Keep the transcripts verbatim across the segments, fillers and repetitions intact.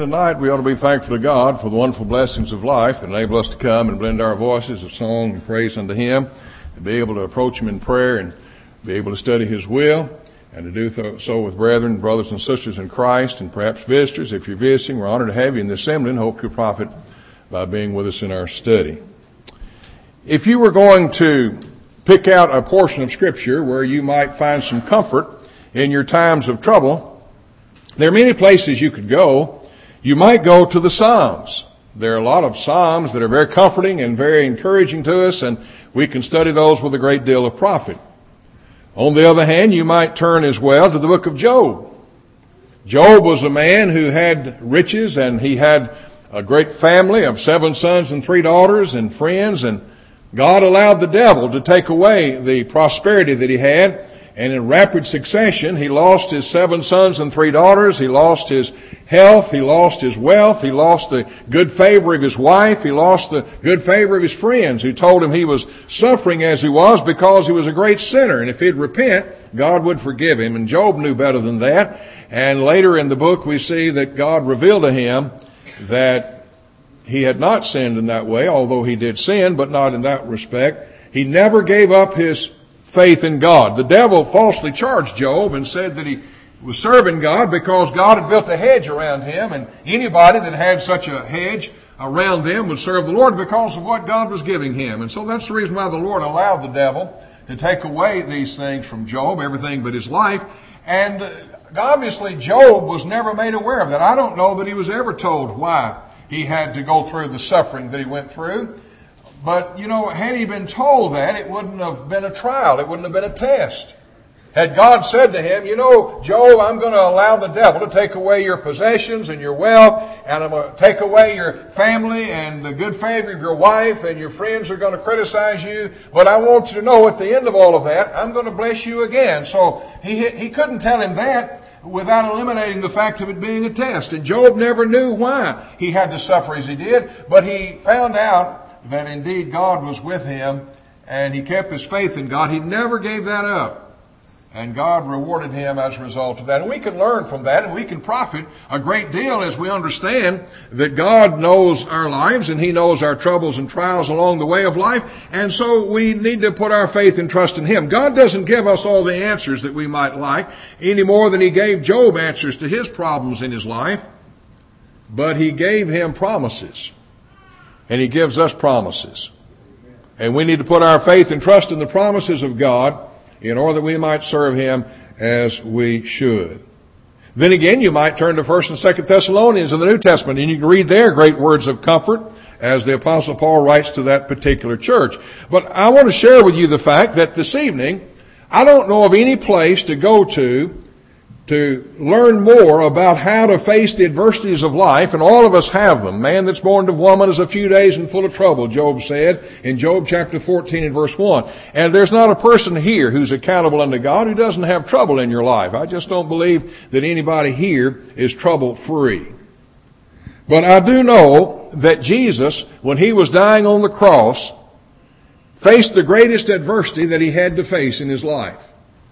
Tonight we ought to be thankful to God for the wonderful blessings of life that enable us to come and blend our voices of song and praise unto Him, and be able to approach Him in prayer and be able to study His will, and to do so with brethren, brothers and sisters in Christ, and perhaps visitors. If you're visiting, we're honored to have you in the assembly and hope you'll profit by being with us in our study. If you were going to pick out a portion of Scripture where you might find some comfort in your times of trouble, there are many places you could go. You might go to the Psalms. There are a lot of Psalms that are very comforting and very encouraging to us, and we can study those with a great deal of profit. On the other hand, you might turn as well to the book of Job. Job was a man who had riches, and he had a great family of seven sons and three daughters and friends, and God allowed the devil to take away the prosperity that he had. And in rapid succession, he lost his seven sons and three daughters. He lost his health. He lost his wealth. He lost the good favor of his wife. He lost the good favor of his friends, who told him he was suffering as he was because he was a great sinner. And if he'd repent, God would forgive him. And Job knew better than that. And later in the book, we see that God revealed to him that he had not sinned in that way, although he did sin, but not in that respect. He never gave up his faith in God. The devil falsely charged Job and said that he was serving God because God had built a hedge around him, and anybody that had such a hedge around them would serve the Lord because of what God was giving him. And so that's the reason why the Lord allowed the devil to take away these things from Job, everything but his life. And obviously Job was never made aware of that. I don't know that he was ever told why he had to go through the suffering that he went through. But, you know, had he been told that, it wouldn't have been a trial. It wouldn't have been a test. Had God said to him, you know, Job, I'm going to allow the devil to take away your possessions and your wealth, and I'm going to take away your family and the good favor of your wife, and your friends are going to criticize you, but I want you to know at the end of all of that, I'm going to bless you again. So he, he couldn't tell him that without eliminating the fact of it being a test. And Job never knew why he had to suffer as he did, but he found out that indeed God was with him, and he kept his faith in God. He never gave that up. And God rewarded him as a result of that. And we can learn from that, and we can profit a great deal as we understand that God knows our lives, and He knows our troubles and trials along the way of life. And so we need to put our faith and trust in Him. God doesn't give us all the answers that we might like, any more than He gave Job answers to his problems in his life. But He gave him promises. And He gives us promises. And we need to put our faith and trust in the promises of God in order that we might serve Him as we should. Then again, you might turn to First and Second Thessalonians in the New Testament, and you can read there great words of comfort as the Apostle Paul writes to that particular church. But I want to share with you the fact that this evening, I don't know of any place to go to to learn more about how to face the adversities of life, and all of us have them. Man that's born of woman is a few days and full of trouble, Job said in Job chapter fourteen and verse one. And there's not a person here who's accountable unto God who doesn't have trouble in your life. I just don't believe that anybody here is trouble-free. But I do know that Jesus, when He was dying on the cross, faced the greatest adversity that He had to face in His life.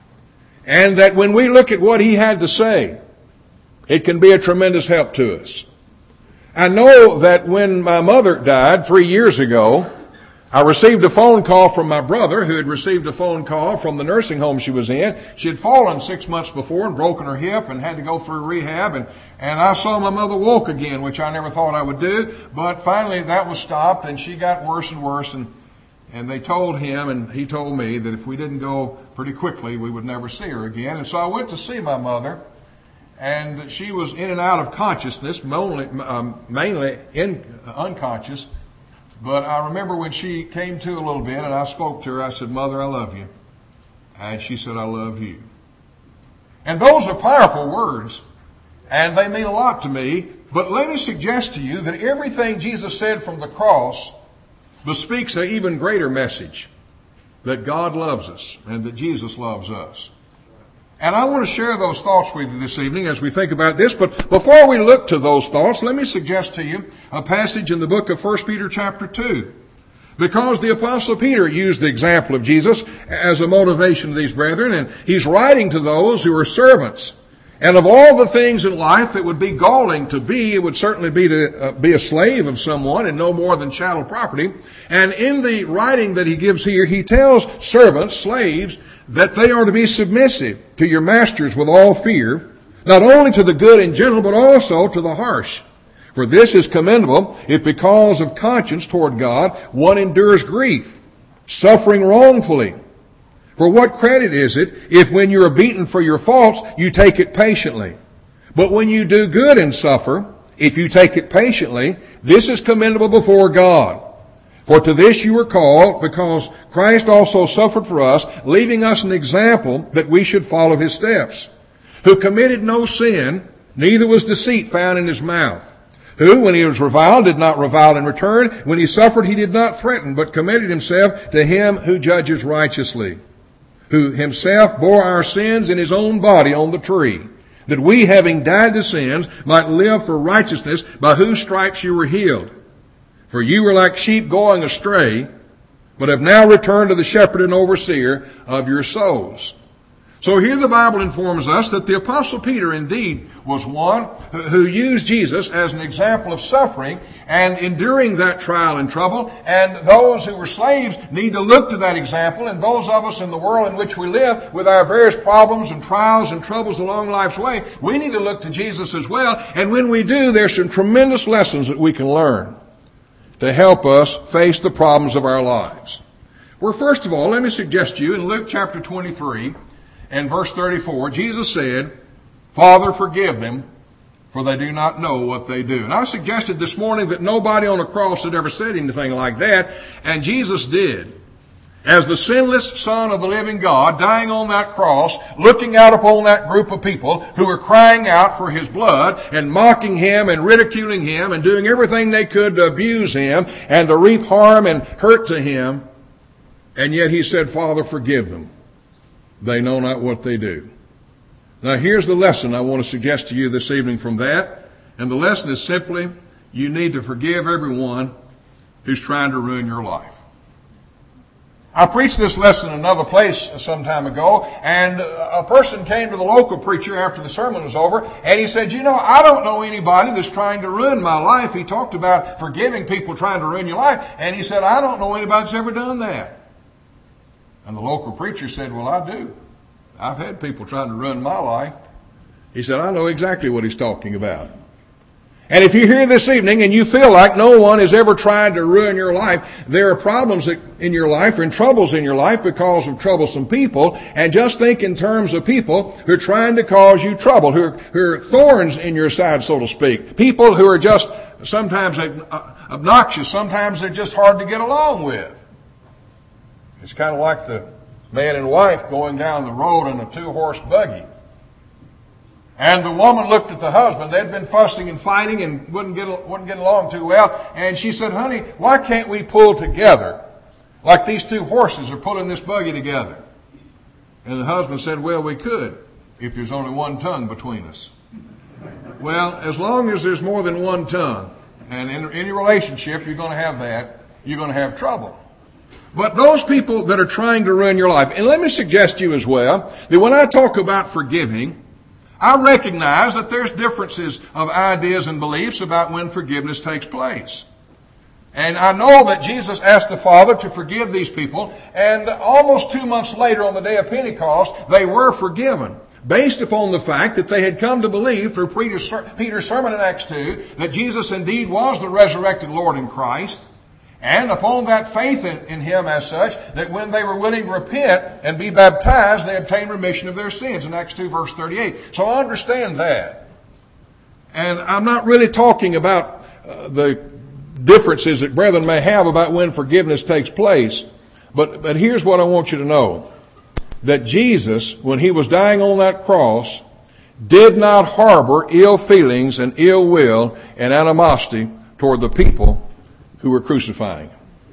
And that when we look at what He had to say, it can be a tremendous help to us. I know that when my mother died three years ago, I received a phone call from my brother, who had received a phone call from the nursing home she was in. She had fallen six months before and broken her hip and had to go through rehab. And, and I saw my mother walk again, which I never thought I would do. But finally that was stopped, and she got worse and worse. And And they told him, and he told me, that if we didn't go pretty quickly, we would never see her again. And so I went to see my mother, and she was in and out of consciousness, mainly, um, mainly in, uh, unconscious. But I remember when she came to a little bit, and I spoke to her, I said, "Mother, I love you." And she said, "I love you." And those are powerful words, and they mean a lot to me. But let me suggest to you that everything Jesus said from the cross bespeaks an even greater message, that God loves us and that Jesus loves us. And I want to share those thoughts with you this evening as we think about this. But before we look to those thoughts, let me suggest to you a passage in the book of First Peter chapter two. Because the Apostle Peter used the example of Jesus as a motivation to these brethren, and he's writing to those who are servants. And of all the things in life that would be galling to be, it would certainly be to uh, be a slave of someone and no more than chattel property. And in the writing that he gives here, he tells servants, slaves, that they are to be submissive to your masters with all fear, not only to the good and gentle, but also to the harsh. For this is commendable if because of conscience toward God one endures grief, suffering wrongfully. For what credit is it if when you are beaten for your faults, you take it patiently? But when you do good and suffer, if you take it patiently, this is commendable before God. For to this you were called, because Christ also suffered for us, leaving us an example that we should follow his steps. Who committed no sin, neither was deceit found in his mouth. Who, when he was reviled, did not revile in return. When he suffered, he did not threaten, but committed himself to him who judges righteously. Who himself bore our sins in his own body on the tree, that we, having died to sins, might live for righteousness, by whose stripes you were healed. For you were like sheep going astray, but have now returned to the shepherd and overseer of your souls. So here the Bible informs us that the Apostle Peter indeed was one who used Jesus as an example of suffering and enduring that trial and trouble. And those who were slaves need to look to that example. And those of us in the world in which we live with our various problems and trials and troubles along life's way, we need to look to Jesus as well. And when we do, there's some tremendous lessons that we can learn to help us face the problems of our lives. Well, first of all, let me suggest to you in Luke chapter twenty-three, and verse thirty-four, Jesus said, Father, forgive them, for they do not know what they do. And I suggested this morning that nobody on the cross had ever said anything like that, and Jesus did. As the sinless Son of the living God, dying on that cross, looking out upon that group of people who were crying out for his blood and mocking him and ridiculing him and doing everything they could to abuse him and to reap harm and hurt to him. And yet he said, Father, forgive them. They know not what they do. Now here's the lesson I want to suggest to you this evening from that. And the lesson is simply, you need to forgive everyone who's trying to ruin your life. I preached this lesson in another place some time ago, and a person came to the local preacher after the sermon was over, and he said, you know, I don't know anybody that's trying to ruin my life. He talked about forgiving people trying to ruin your life, and he said, I don't know anybody that's ever done that. And the local preacher said, well, I do. I've had people trying to ruin my life. He said, I know exactly what he's talking about. And if you're here this evening and you feel like no one has ever tried to ruin your life, there are problems in your life and troubles in your life because of troublesome people. And just think in terms of people who are trying to cause you trouble, who are, who are thorns in your side, so to speak. People who are just sometimes obnoxious, sometimes they're just hard to get along with. It's kind of like the man and wife going down the road in a two-horse buggy. And the woman looked at the husband. They'd been fussing and fighting and wouldn't get, wouldn't get along too well. And she said, honey, why can't we pull together like these two horses are pulling this buggy together? And the husband said, well, we could if there's only one tongue between us. Well, as long as there's more than one tongue, and in any relationship you're going to have that, you're going to have trouble. But those people that are trying to ruin your life, and let me suggest to you as well, that when I talk about forgiving, I recognize that there's differences of ideas and beliefs about when forgiveness takes place. And I know that Jesus asked the Father to forgive these people, and almost two months later on the day of Pentecost, they were forgiven, based upon the fact that they had come to believe through Peter's sermon in Acts two that Jesus indeed was the resurrected Lord in Christ. And upon that faith in, in him as such, that when they were willing to repent and be baptized, they obtained remission of their sins in Acts two verse thirty-eight. So I understand that. And I'm not really talking about uh, the differences that brethren may have about when forgiveness takes place. But, but here's what I want you to know. That Jesus, when he was dying on that cross, did not harbor ill feelings and ill will and animosity toward the people who were crucifying.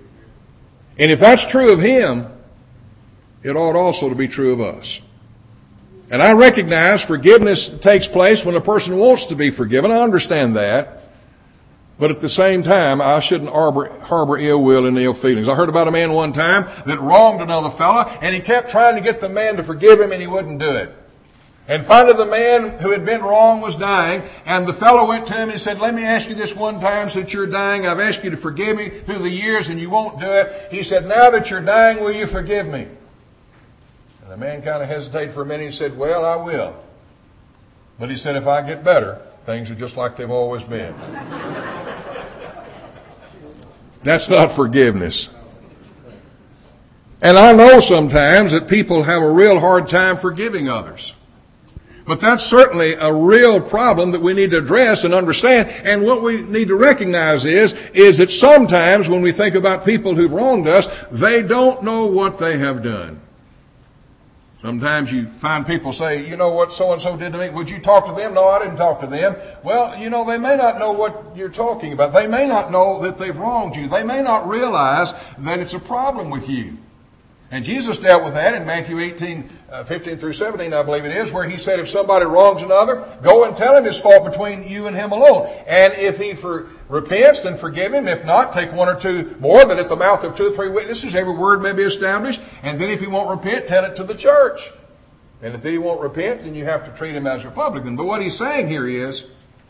And if that's true of him, it ought also to be true of us. And I recognize forgiveness takes place when a person wants to be forgiven. I understand that. But at the same time, I shouldn't harbor, harbor ill will and ill feelings. I heard about a man one time that wronged another fella, and he kept trying to get the man to forgive him, and he wouldn't do it. And finally the man who had been wrong was dying, and the fellow went to him and said, let me ask you this one time since you're dying. I've asked you to forgive me through the years and you won't do it. He said, now that you're dying, will you forgive me? And the man kind of hesitated for a minute. He said, well, I will. But he said, if I get better, things are just like they've always been. That's not forgiveness. And I know sometimes that people have a real hard time forgiving others. But that's certainly a real problem that we need to address and understand. And what we need to recognize is, is that sometimes when we think about people who've wronged us, they don't know what they have done. Sometimes you find people say, you know what so-and-so did to me? Would you talk to them? No, I didn't talk to them. Well, you know, they may not know what you're talking about. They may not know that they've wronged you. They may not realize that it's a problem with you. And Jesus dealt with that in Matthew eighteen, uh, fifteen through seventeen, I believe it is, where he said if somebody wrongs another, go and tell him his fault between you and him alone. And if he for, repents, then forgive him. If not, take one or two more, that at the mouth of two or three witnesses every word may be established. And then if he won't repent, tell it to the church. And if he won't repent, then you have to treat him as a publican. But what he's saying here is,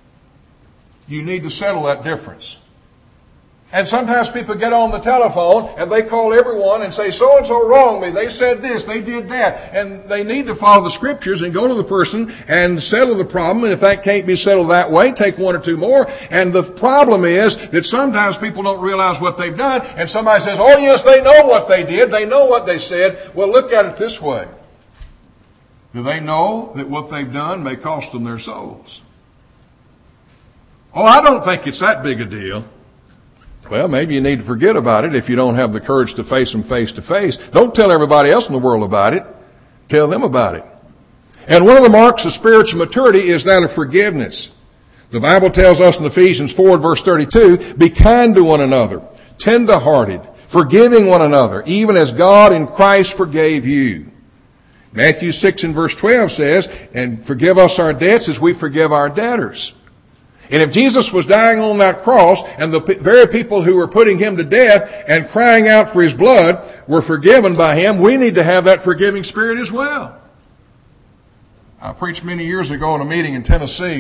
you need to settle that difference. And sometimes people get on the telephone and they call everyone and say, so-and-so wronged me. They said this, they did that. And they need to follow the scriptures and go to the person and settle the problem. And if that can't be settled that way, take one or two more. And the problem is that sometimes people don't realize what they've done. And somebody says, oh yes, they know what they did. They know what they said. Well, look at it this way. Do they know that what they've done may cost them their souls? Oh, I don't think it's that big a deal. Well, maybe you need to forget about it if you don't have the courage to face them face to face. Don't tell everybody else in the world about it. Tell them about it. And one of the marks of spiritual maturity is that of forgiveness. The Bible tells us in Ephesians four, verse thirty-two, be kind to one another, tender-hearted, forgiving one another, even as God in Christ forgave you. Matthew six and verse twelve says, and forgive us our debts as we forgive our debtors. And if Jesus was dying on that cross and the very people who were putting him to death and crying out for his blood were forgiven by him, we need to have that forgiving spirit as well. I preached many years ago in a meeting in Tennessee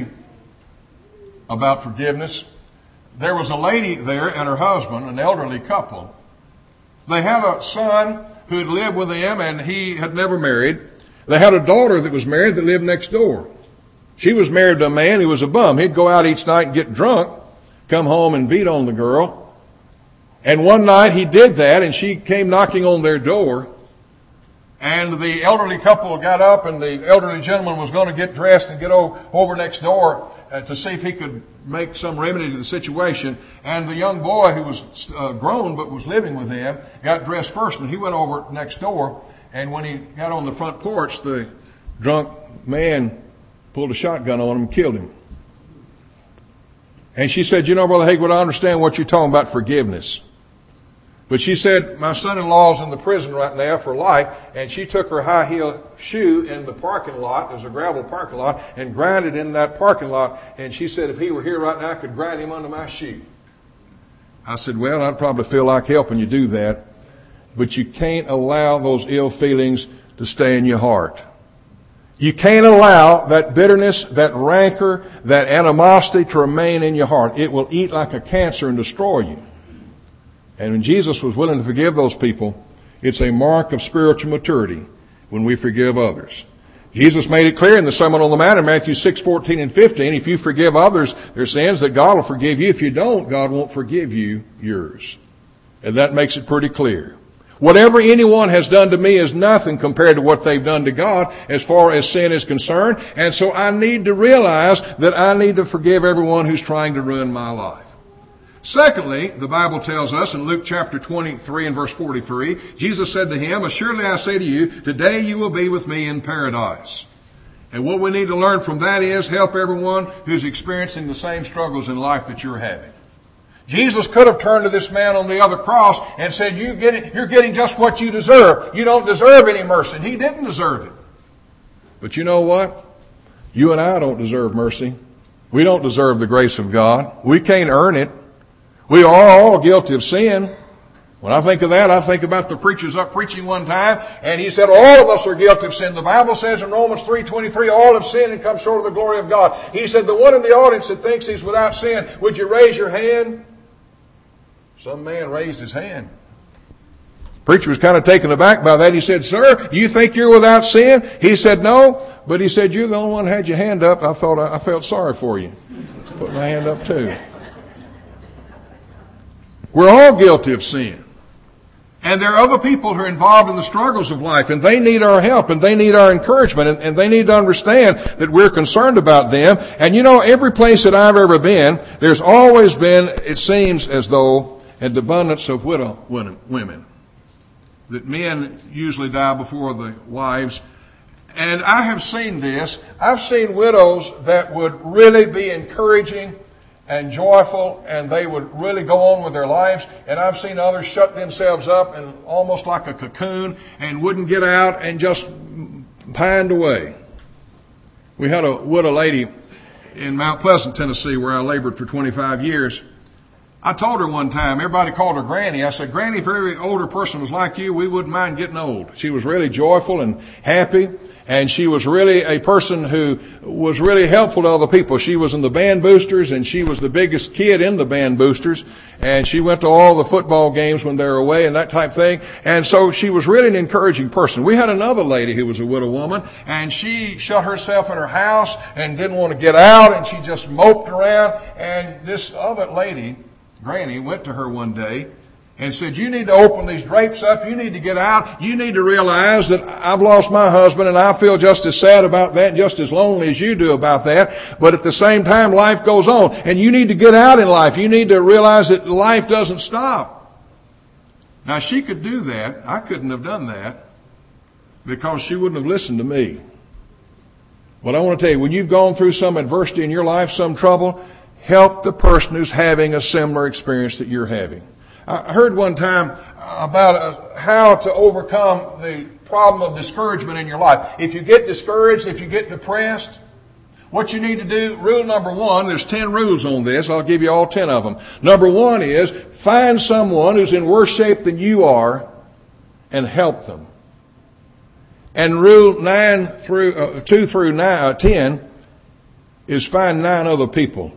about forgiveness. There was a lady there and her husband, an elderly couple. They had a son who had lived with them and he had never married. They had a daughter that was married that lived next door. She was married to a man who was a bum. He'd go out each night and get drunk, come home and beat on the girl. And one night he did that and she came knocking on their door. And the elderly couple got up and the elderly gentleman was going to get dressed and get over next door to see if he could make some remedy to the situation. And the young boy who was uh, grown but was living with them got dressed first and he went over next door. And when he got on the front porch, the drunk man pulled a shotgun on him and killed him. And she said, you know, Brother Haywood, I understand what you're talking about, forgiveness. But she said, my son-in-law's in the prison right now for life, and she took her high-heel shoe in the parking lot, there's a gravel parking lot, and ground it in that parking lot. And she said, if he were here right now, I could grind him under my shoe. I said, well, I'd probably feel like helping you do that. But you can't allow those ill feelings to stay in your heart. You can't allow that bitterness, that rancor, that animosity to remain in your heart. It will eat like a cancer and destroy you. And when Jesus was willing to forgive those people, it's a mark of spiritual maturity when we forgive others. Jesus made it clear in the Sermon on the Mount in Matthew six, fourteen and fifteen, if you forgive others their sins, that God will forgive you. If you don't, God won't forgive you yours. And that makes it pretty clear. Whatever anyone has done to me is nothing compared to what they've done to God as far as sin is concerned. And so I need to realize that I need to forgive everyone who's trying to ruin my life. Secondly, the Bible tells us in Luke chapter twenty-three and verse forty-three, Jesus said to him, assuredly I say to you, today you will be with me in paradise. And what we need to learn from that is help everyone who's experiencing the same struggles in life that you're having. Jesus could have turned to this man on the other cross and said, you get it, you're getting just what you deserve. You don't deserve any mercy. And he didn't deserve it. But you know what? You and I don't deserve mercy. We don't deserve the grace of God. We can't earn it. We are all guilty of sin. When I think of that, I think about the preachers up preaching one time, and he said all of us are guilty of sin. The Bible says in Romans three twenty-three, all have sinned and come short of the glory of God. He said, the one in the audience that thinks he's without sin, would you raise your hand? Some man raised his hand. The preacher was kind of taken aback by that. He said, sir, you think you're without sin? He said, no. But he said, you're the only one who had your hand up. I thought I felt sorry for you. Put my hand up too. We're all guilty of sin. And there are other people who are involved in the struggles of life, and they need our help, and they need our encouragement, and, and they need to understand that we're concerned about them. And you know, every place that I've ever been, there's always been, it seems as though, an abundance of widow women. That men usually die before the wives. And I have seen this. I've seen widows that would really be encouraging and joyful, and they would really go on with their lives. And I've seen others shut themselves up and almost like a cocoon and wouldn't get out and just pined away. We had a widow lady in Mount Pleasant, Tennessee, where I labored for twenty-five years. I told her one time, everybody called her Granny. I said, Granny, if every older person was like you, we wouldn't mind getting old. She was really joyful and happy. And she was really a person who was really helpful to other people. She was in the band boosters, and she was the biggest kid in the band boosters. And she went to all the football games when they were away and that type of thing. And so she was really an encouraging person. We had another lady who was a widow woman, and she shut herself in her house and didn't want to get out, and she just moped around. And this other lady, Granny, went to her one day and said, you need to open these drapes up. You need to get out. You need to realize that I've lost my husband, and I feel just as sad about that and just as lonely as you do about that. But at the same time, life goes on. And you need to get out in life. You need to realize that life doesn't stop. Now, she could do that. I couldn't have done that because she wouldn't have listened to me. But I want to tell you, when you've gone through some adversity in your life, some trouble, help the person who's having a similar experience that you're having. I heard one time about how to overcome the problem of discouragement in your life. If you get discouraged, if you get depressed, what you need to do, rule number one, there's ten rules on this. I'll give you all ten of them. Number one is find someone who's in worse shape than you are and help them. And rule nine through uh, two through nine, uh, ten is find nine other people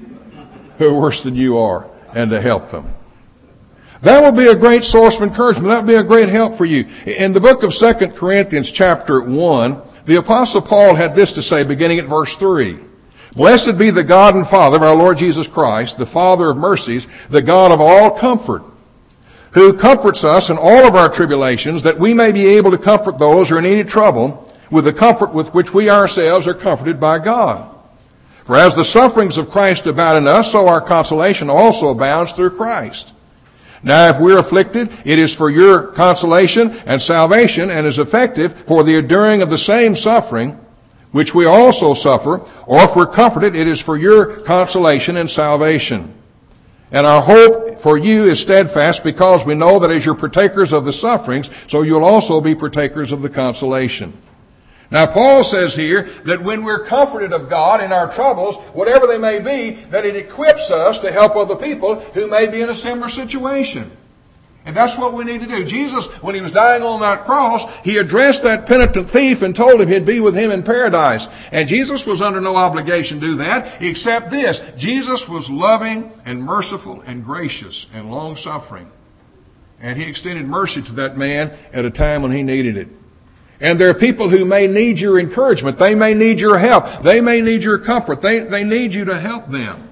who are worse than you are and to help them. That will be a great source of encouragement. That will be a great help for you. In the book of Second Corinthians chapter one, the Apostle Paul had this to say beginning at verse three. Blessed be the God and Father of our Lord Jesus Christ, the Father of mercies, the God of all comfort, who comforts us in all of our tribulations, that we may be able to comfort those who are in any trouble with the comfort with which we ourselves are comforted by God. For as the sufferings of Christ abound in us, so our consolation also abounds through Christ. Now, if we're afflicted, it is for your consolation and salvation, and is effective for the enduring of the same suffering, which we also suffer. Or if we're comforted, it is for your consolation and salvation. And our hope for you is steadfast, because we know that as you're partakers of the sufferings, so you'll also be partakers of the consolation. Now, Paul says here that when we're comforted of God in our troubles, whatever they may be, that it equips us to help other people who may be in a similar situation. And that's what we need to do. Jesus, when he was dying on that cross, he addressed that penitent thief and told him he'd be with him in paradise. And Jesus was under no obligation to do that, except this. Jesus was loving and merciful and gracious and long-suffering. And he extended mercy to that man at a time when he needed it. And there are people who may need your encouragement. They may need your help. They may need your comfort. They, they need you to help them.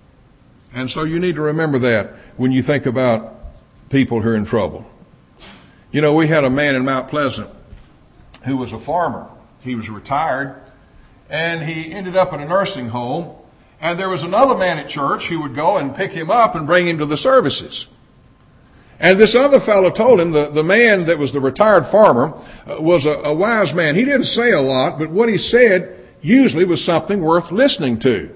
And so you need to remember that when you think about people who are in trouble. You know, we had a man in Mount Pleasant who was a farmer. He was retired, and he ended up in a nursing home. And there was another man at church who would go and pick him up and bring him to the services. And this other fellow told him, the, the man that was the retired farmer, uh, was a, a wise man. He didn't say a lot, but what he said usually was something worth listening to.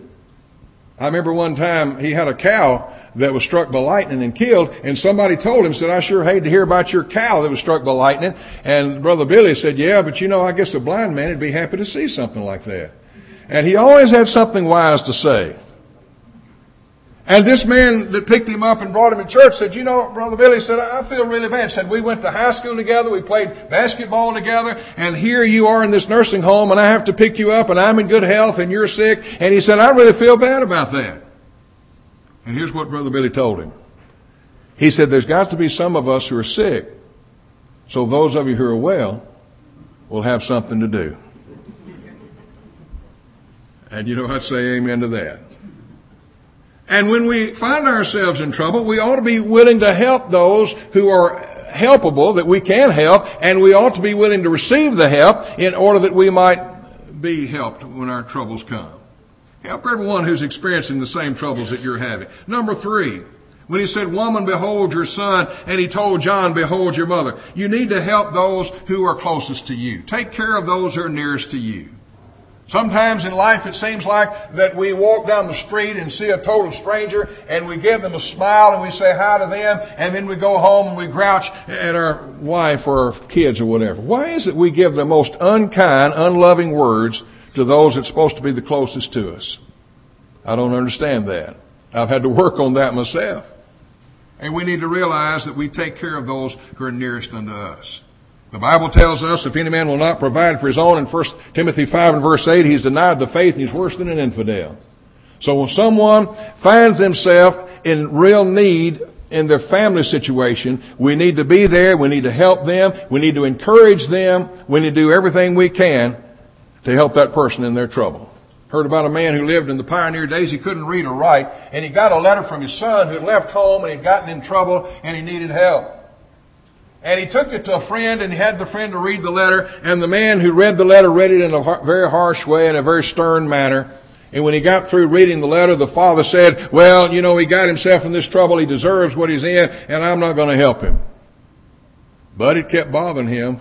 I remember one time he had a cow that was struck by lightning and killed, and somebody told him, said, I sure hate to hear about your cow that was struck by lightning. And Brother Billy said, yeah, but you know, I guess a blind man would be happy to see something like that. And he always had something wise to say. And this man that picked him up and brought him to church said, you know, Brother Billy said, I feel really bad. Said, we went to high school together, we played basketball together, and here you are in this nursing home, and I have to pick you up, and I'm in good health, and you're sick. And he said, I really feel bad about that. And here's what Brother Billy told him. He said, there's got to be some of us who are sick, so those of you who are well will have something to do. And you know, I'd say amen to that. And when we find ourselves in trouble, we ought to be willing to help those who are helpable, that we can help, and we ought to be willing to receive the help in order that we might be helped when our troubles come. Help everyone who's experiencing the same troubles that you're having. Number three, when he said, woman, behold your son, and he told John, behold your mother. You need to help those who are closest to you. Take care of those who are nearest to you. Sometimes in life it seems like that we walk down the street and see a total stranger and we give them a smile and we say hi to them, and then we go home and we grouch at our wife or our kids or whatever. Why is it we give the most unkind, unloving words to those that's supposed to be the closest to us? I don't understand that. I've had to work on that myself. And we need to realize that we take care of those who are nearest unto us. The Bible tells us if any man will not provide for his own, in First Timothy five and verse eight, he's denied the faith and he's worse than an infidel. So when someone finds themselves in real need in their family situation, we need to be there, we need to help them, we need to encourage them, we need to do everything we can to help that person in their trouble. Heard about a man who lived in the pioneer days. He couldn't read or write, and he got a letter from his son who had left home and he'd gotten in trouble and he needed help. And he took it to a friend, and he had the friend to read the letter. And the man who read the letter read it in a very harsh way, in a very stern manner. And when he got through reading the letter, the father said, well, you know, he got himself in this trouble. He deserves what he's in, and I'm not going to help him. But it kept bothering him,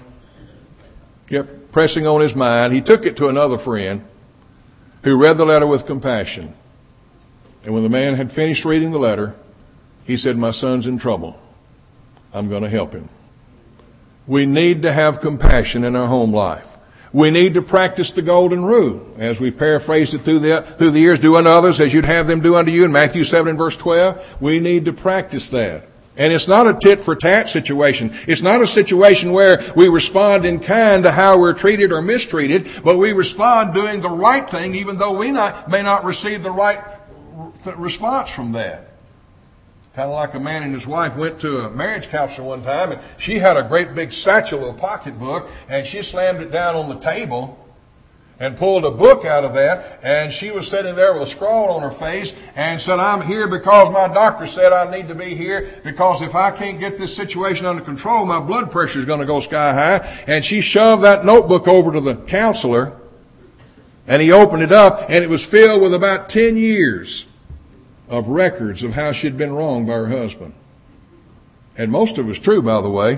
kept pressing on his mind. He took it to another friend who read the letter with compassion. And when the man had finished reading the letter, he said, my son's in trouble. I'm going to help him. We need to have compassion in our home life. We need to practice the golden rule, as we paraphrased it through the, through the years. Do unto others as you'd have them do unto you in Matthew seven and verse twelve. We need to practice that. And it's not a tit for tat situation. It's not a situation where we respond in kind to how we're treated or mistreated, but we respond doing the right thing even though we not, may not receive the right response from that. Kind of like a man and his wife went to a marriage counselor one time, and she had a great big satchel of pocketbook, and she slammed it down on the table and pulled a book out of that, and she was sitting there with a scrawl on her face and said, I'm here because my doctor said I need to be here, because if I can't get this situation under control, my blood pressure is going to go sky high. And she shoved that notebook over to the counselor, and he opened it up, and it was filled with about ten years of records of how she'd been wronged by her husband. And most of it was true, by the way.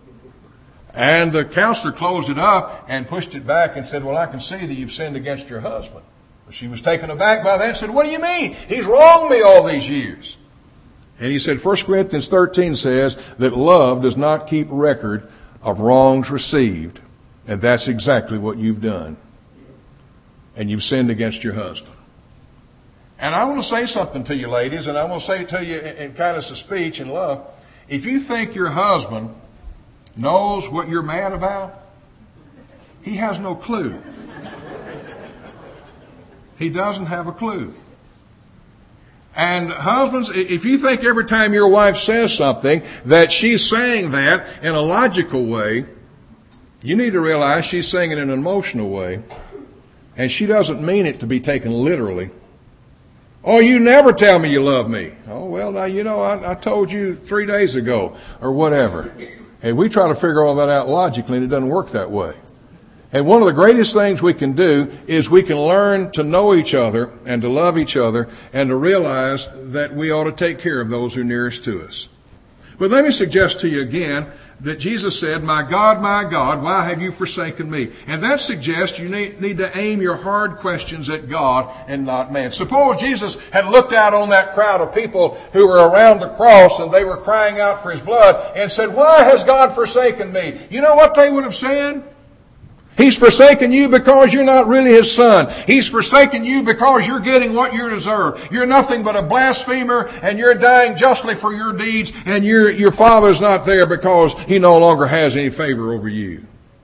And the counselor closed it up and pushed it back and said, well, I can see that you've sinned against your husband. But she was taken aback by that and said, what do you mean? He's wronged me all these years. And he said, First Corinthians thirteen says that love does not keep record of wrongs received. And that's exactly what you've done. And you've sinned against your husband. And I want to say something to you, ladies, and I want to say it to you in, in kindness of speech and love. If you think your husband knows what you're mad about, he has no clue. He doesn't have a clue. And husbands, if you think every time your wife says something that she's saying that in a logical way, you need to realize she's saying it in an emotional way, and she doesn't mean it to be taken literally. Oh, you never tell me you love me. Oh, well, now, you know, I, I told you three days ago or whatever. And we try to figure all that out logically, and it doesn't work that way. And one of the greatest things we can do is we can learn to know each other and to love each other and to realize that we ought to take care of those who are nearest to us. But let me suggest to you again that Jesus said, my God, my God, why have you forsaken me? And that suggests you need, need to aim your hard questions at God and not man. Suppose Jesus had looked out on that crowd of people who were around the cross and they were crying out for his blood and said, why has God forsaken me? You know what they would have said? He's forsaken you because you're not really His son. He's forsaken you because you're getting what you deserve. You're nothing but a blasphemer, and you're dying justly for your deeds, and your, your Father's not there because He no longer has any favor over you.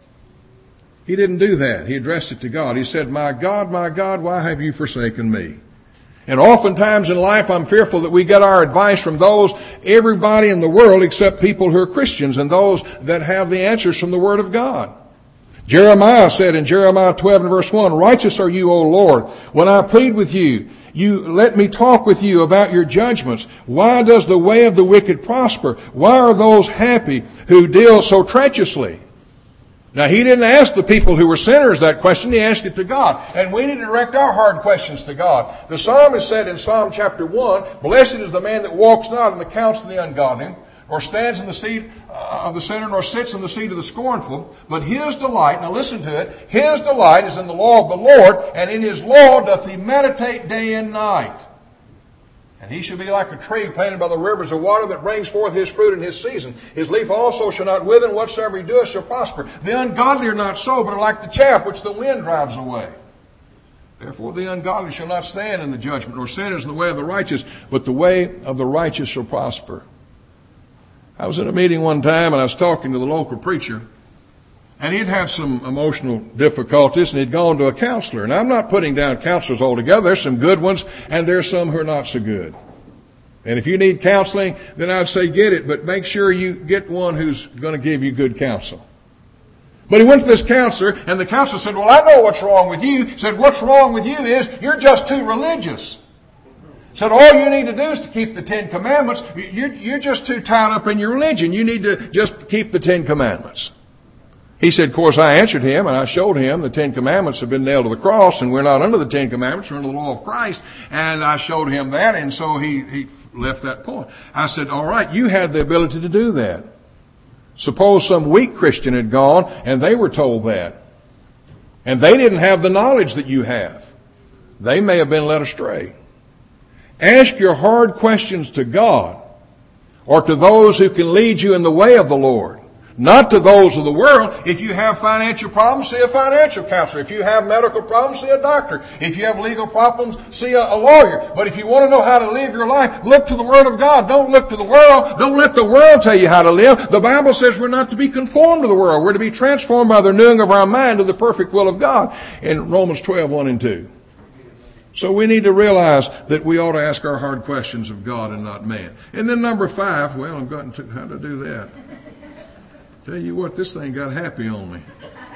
He didn't do that. He addressed it to God. He said, "My God, my God, why have you forsaken me?" And oftentimes in life, I'm fearful that we get our advice from those, everybody in the world except people who are Christians and those that have the answers from the Word of God. Jeremiah said in Jeremiah twelve and verse one, "Righteous are you, O Lord, when I plead with you. You let me talk with you about your judgments. Why does the way of the wicked prosper? Why are those happy who deal so treacherously?" Now, he didn't ask the people who were sinners that question. He asked it to God. And we need to direct our hard questions to God. The psalmist said in Psalm chapter one, "Blessed is the man that walks not in the counsel of the ungodly, or stands in the seat of the sinner, nor sits in the seat of the scornful. But his delight," now listen to it, "his delight is in the law of the Lord, and in His law doth he meditate day and night. And he shall be like a tree planted by the rivers of water that brings forth his fruit in his season. His leaf also shall not wither, and whatsoever he doeth shall prosper. The ungodly are not so, but are like the chaff which the wind drives away. Therefore the ungodly shall not stand in the judgment, nor sinners in the way of the righteous, but the way of the righteous shall prosper." I was in a meeting one time, and I was talking to the local preacher, and he'd had some emotional difficulties, and he'd gone to a counselor. And I'm not putting down counselors altogether. There's some good ones, and there's some who are not so good. And if you need counseling, then I'd say get it, but make sure you get one who's going to give you good counsel. But he went to this counselor, and the counselor said, "Well, I know what's wrong with you." He said, "What's wrong with you is you're just too religious." He said, "All you need to do is to keep the Ten Commandments. You're, you're just too tied up in your religion. You need to just keep the Ten Commandments." He said, of course, I answered him, and I showed him the Ten Commandments have been nailed to the cross, and we're not under the Ten Commandments, we're under the law of Christ. And I showed him that, and so he, he left that point. I said, all right, you had the ability to do that. Suppose some weak Christian had gone, and they were told that. And they didn't have the knowledge that you have. They may have been led astray. Ask your hard questions to God, or to those who can lead you in the way of the Lord. Not to those of the world. If you have financial problems, see a financial counselor. If you have medical problems, see a doctor. If you have legal problems, see a, a lawyer. But if you want to know how to live your life, look to the Word of God. Don't look to the world. Don't let the world tell you how to live. The Bible says we're not to be conformed to the world. We're to be transformed by the renewing of our mind to the perfect will of God. In Romans twelve, one and two. So we need to realize that we ought to ask our hard questions of God and not man. And then number five, well, I'm going to how to do that. Tell you what, this thing got happy on me.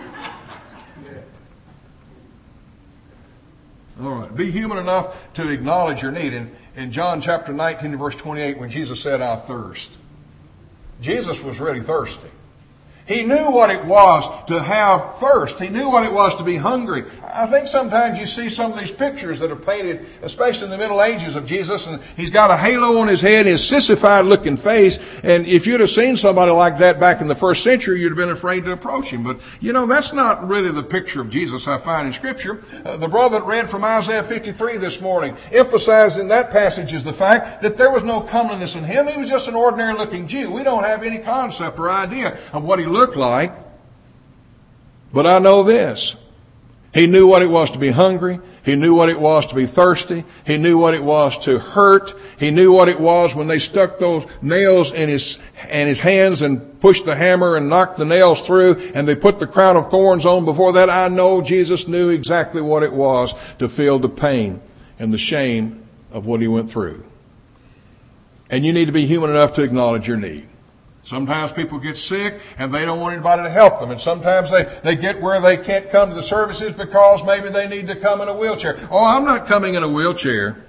All right. Be human enough to acknowledge your need. In, in John chapter nineteen, verse twenty-eight, when Jesus said, I thirst. Jesus was really thirsty. He knew what it was to have thirst. He knew what it was to be hungry. I think sometimes you see some of these pictures that are painted, especially in the Middle Ages of Jesus, and he's got a halo on his head, his sissified looking face, and if you'd have seen somebody like that back in the first century, you'd have been afraid to approach him. But, you know, that's not really the picture of Jesus I find in Scripture. Uh, the brother that read from Isaiah fifty-three this morning emphasized in that passage is the fact that there was no comeliness in him. He was just an ordinary looking Jew. We don't have any concept or idea of what he looked like. But I know this. He knew what it was to be hungry. He knew what it was to be thirsty. He knew what it was to hurt. He knew what it was when they stuck those nails in his, in his hands and pushed the hammer and knocked the nails through, and they put the crown of thorns on. Before that, I know Jesus knew exactly what it was to feel the pain and the shame of what he went through. And you need to be human enough to acknowledge your need. Sometimes people get sick and they don't want anybody to help them. And sometimes they, they get where they can't come to the services because maybe they need to come in a wheelchair. Oh, I'm not coming in a wheelchair.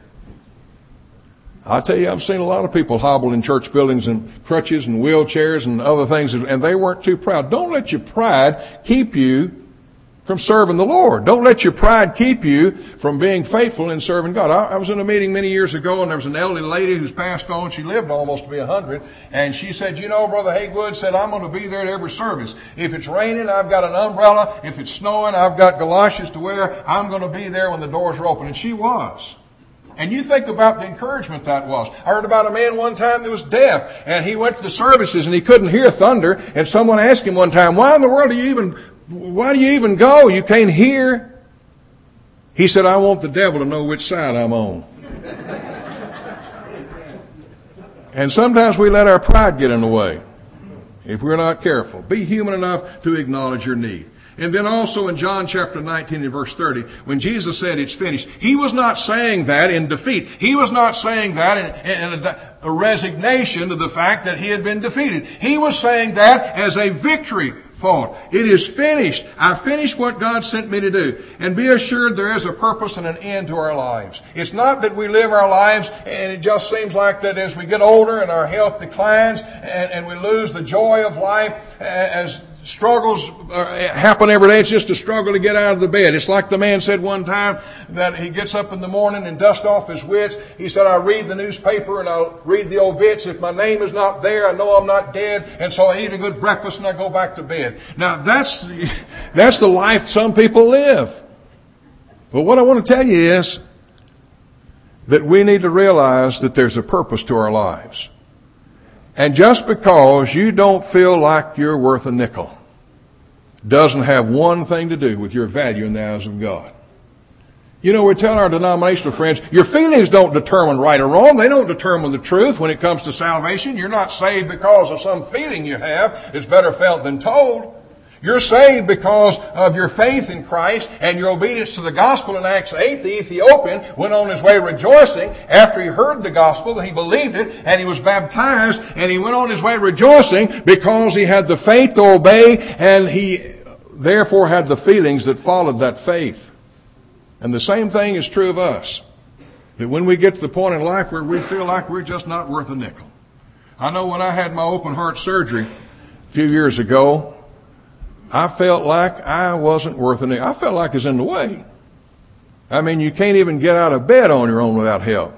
I tell you, I've seen a lot of people hobble in church buildings and crutches and wheelchairs and other things, and they weren't too proud. Don't let your pride keep you from serving the Lord. Don't let your pride keep you from being faithful in serving God. I, I was in a meeting many years ago, and there was an elderly lady who's passed on. She lived almost to be a hundred, and she said, you know, Brother Haywood said, I'm going to be there at every service. If it's raining, I've got an umbrella. If it's snowing, I've got galoshes to wear. I'm going to be there when the doors are open. And she was. And you think about the encouragement that was. I heard about a man one time that was deaf, and he went to the services and he couldn't hear thunder, and someone asked him one time, why in the world do you even Why do you even go? You can't hear. He said, I want the devil to know which side I'm on. And sometimes we let our pride get in the way if we're not careful. Be human enough to acknowledge your need. And then also in John chapter nineteen and verse thirty, when Jesus said it's finished, he was not saying that in defeat. He was not saying that in, in a, a resignation to the fact that he had been defeated. He was saying that as a victory thought. It is finished. I finished what God sent me to do. And be assured there is a purpose and an end to our lives. It's not that we live our lives and it just seems like that as we get older and our health declines and, and we lose the joy of life as struggles happen every day. It's just a struggle to get out of the bed. It's like the man said one time that he gets up in the morning and dusts off his wits. He said, I read the newspaper and I'll read the obits. If my name is not there, I know I'm not dead. And so I eat a good breakfast and I go back to bed. Now that's, that's the life some people live. But what I want to tell you is that we need to realize that there's a purpose to our lives. And just because you don't feel like you're worth a nickel doesn't have one thing to do with your value in the eyes of God. You know, we tell our denominational friends, your feelings don't determine right or wrong. They don't determine the truth when it comes to salvation. You're not saved because of some feeling you have. It's better felt than told. You're saved because of your faith in Christ and your obedience to the gospel. In Acts eight, the Ethiopian went on his way rejoicing. After he heard the gospel, he believed it and he was baptized and he went on his way rejoicing because he had the faith to obey and he therefore had the feelings that followed that faith. And the same thing is true of us. That when we get to the point in life where we feel like we're just not worth a nickel. I know when I had my open heart surgery a few years ago, I felt like I wasn't worth a nickel. I felt like I was in the way. I mean, you can't even get out of bed on your own without help.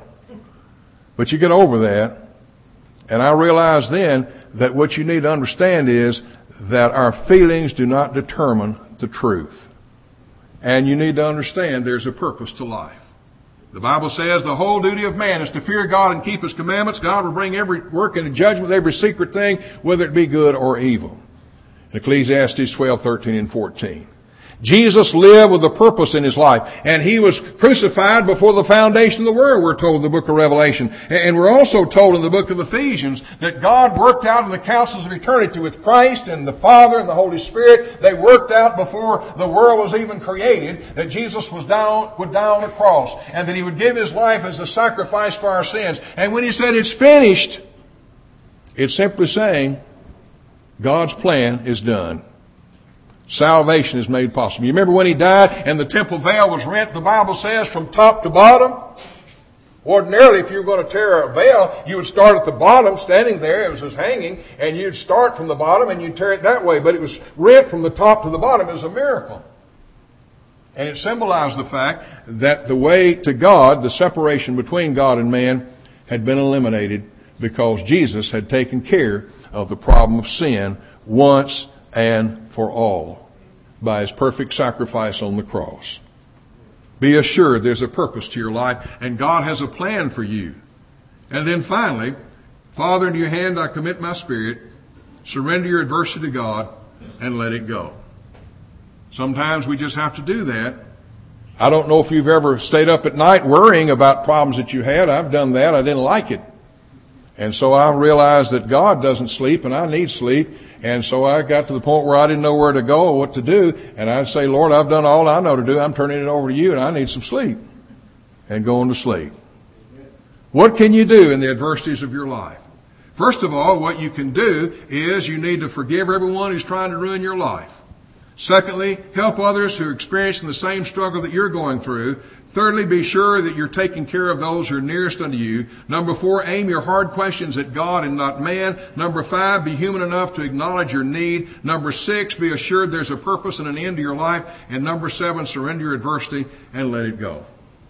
But you get over that. And I realized then that what you need to understand is that our feelings do not determine the truth. And you need to understand there's a purpose to life. The Bible says the whole duty of man is to fear God and keep His commandments. God will bring every work into judgment, every secret thing, whether it be good or evil. Ecclesiastes twelve, thirteen, and fourteen. Jesus lived with a purpose in His life. And He was crucified before the foundation of the world, we're told in the book of Revelation. And we're also told in the book of Ephesians that God worked out in the counsels of eternity with Christ and the Father and the Holy Spirit. They worked out before the world was even created that Jesus was down, would die on the cross and that He would give His life as a sacrifice for our sins. And when He said it's finished, it's simply saying God's plan is done. Salvation is made possible. You remember when He died and the temple veil was rent, the Bible says, from top to bottom? Ordinarily, if you were going to tear a veil, you would start at the bottom, standing there, it was just hanging, and you'd start from the bottom and you'd tear it that way. But it was rent from the top to the bottom. It was a miracle. And it symbolized the fact that the way to God, the separation between God and man, had been eliminated because Jesus had taken care of the problem of sin once and for all by His perfect sacrifice on the cross. Be assured there's a purpose to your life and God has a plan for you. And then finally, Father, into your hand I commit my spirit. Surrender your adversity to God and let it go. Sometimes we just have to do that. I don't know if you've ever stayed up at night worrying about problems that you had. I've done that. I didn't like it. And so I realized that God doesn't sleep and I need sleep. And so I got to the point where I didn't know where to go or what to do. And I'd say, Lord, I've done all I know to do. I'm turning it over to you and I need some sleep. And going to sleep. What can you do in the adversities of your life? First of all, what you can do is you need to forgive everyone who's trying to ruin your life. Secondly, help others who are experiencing the same struggle that you're going through. Thirdly, be sure that you're taking care of those who are nearest unto you. Number four, aim your hard questions at God and not man. Number five, be human enough to acknowledge your need. Number six, be assured there's a purpose and an end to your life. And number seven, surrender your adversity and let it go.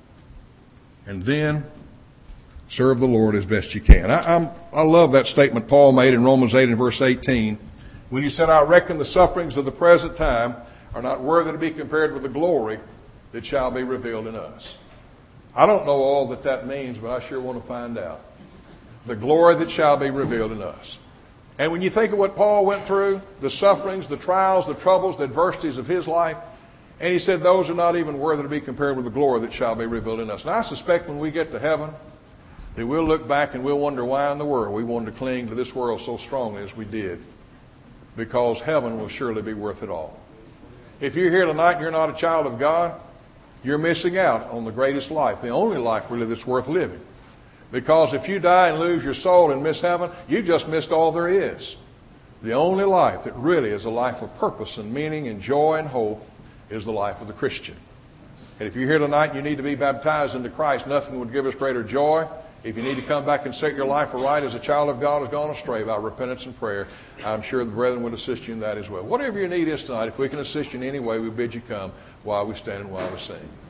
And then serve the Lord as best you can. I, I'm, I love that statement Paul made in Romans eight and verse eighteen. When he said, I reckon the sufferings of the present time are not worthy to be compared with the glory that shall be revealed in us. I don't know all that that means, but I sure want to find out. The glory that shall be revealed in us. And when you think of what Paul went through, the sufferings, the trials, the troubles, the adversities of his life, and he said those are not even worthy to be compared with the glory that shall be revealed in us. And I suspect when we get to heaven, that we'll look back and we'll wonder why in the world we wanted to cling to this world so strongly as we did. Because heaven will surely be worth it all. If you're here tonight and you're not a child of God, you're missing out on the greatest life, the only life really that's worth living. Because if you die and lose your soul and miss heaven, you just missed all there is. The only life that really is a life of purpose and meaning and joy and hope is the life of the Christian. And if you're here tonight and you need to be baptized into Christ, nothing would give us greater joy. If you need to come back and set your life aright as a child of God has gone astray by repentance and prayer, I'm sure the brethren would assist you in that as well. Whatever your need is tonight, if we can assist you in any way, we bid you come while we stand and while we sing.